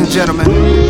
and gentlemen.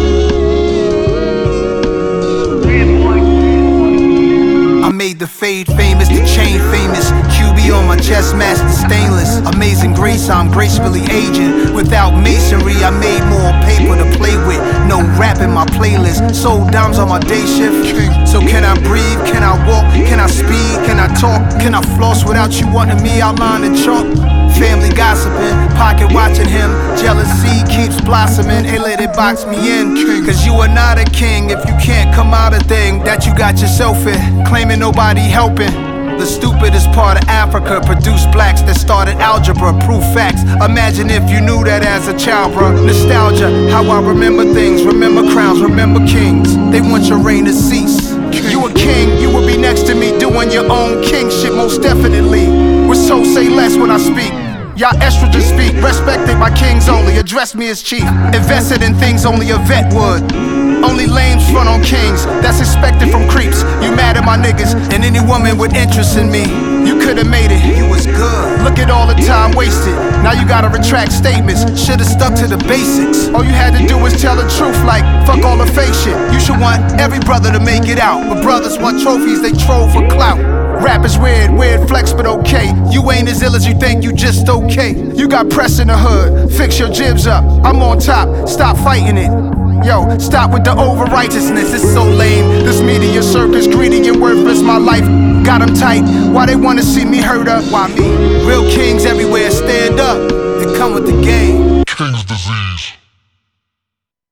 I made the fade famous, the chain famous. QB on my chest, master stainless. Amazing grace, I'm gracefully aging. Without masonry, I made more paper to play with. No rap in my playlist. Sold dimes on my day shift. So can I breathe? Can I walk? Can I speed? Can I talk? Can I floss without you wanting me outlined in chalk? Family gossiping, pocket watching him. Jealousy keeps blossoming. Hey, let it box me in. Cause you are not a king if you can't come out a thing that you got yourself in. Claiming nobody helping. The stupidest part of Africa produced blacks that started algebra, proof facts. Imagine if you knew that as a child, bruh. Nostalgia, how I remember things, remember crowns, remember kings. They want your reign to cease. You a king, you will be next to me doing your own king shit, most definitely. With so say less when I speak. Y'all estrogen speak, respected my kings only, address me as chief. Invested in things only a vet would. Only lames front on kings, that's expected from creeps. You mad at my niggas, and any woman with interest in me. You could've made it, you was good. Look at all the time wasted, now you gotta retract statements. Should've stuck to the basics. All you had to do was tell the truth, like fuck all the fake shit. You should want every brother to make it out, but brothers want trophies, they troll for clout. Rap is weird, weird flex, but okay. You ain't as ill as you think, you just okay. You got press in the hood, fix your jibs up. I'm on top, stop fighting it. Yo, stop with the over-righteousness, it's so lame. This media circus, greedy and worthless, my life got them tight. Why they wanna see me hurt up? Why me? Real kings everywhere, stand up and come with the game.